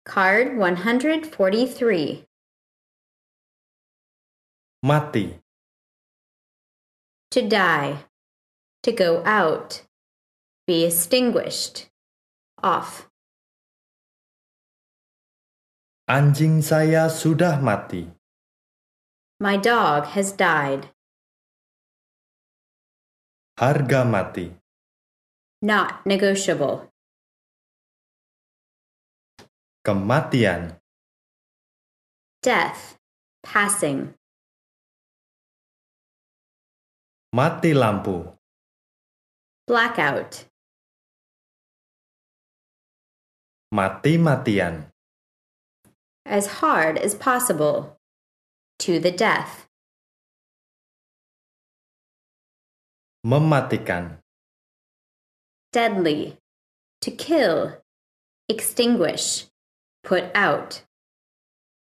Card 143. Mati. To die. To go out. Be extinguished. Off. Anjing saya sudah mati. My dog has died. Harga mati. Not negotiable. Kematian. Death. Passing. Mati lampu. Blackout. Mati-matian. As hard as possible. To the death. Mematikan. Deadly. To kill. Extinguish. Put out.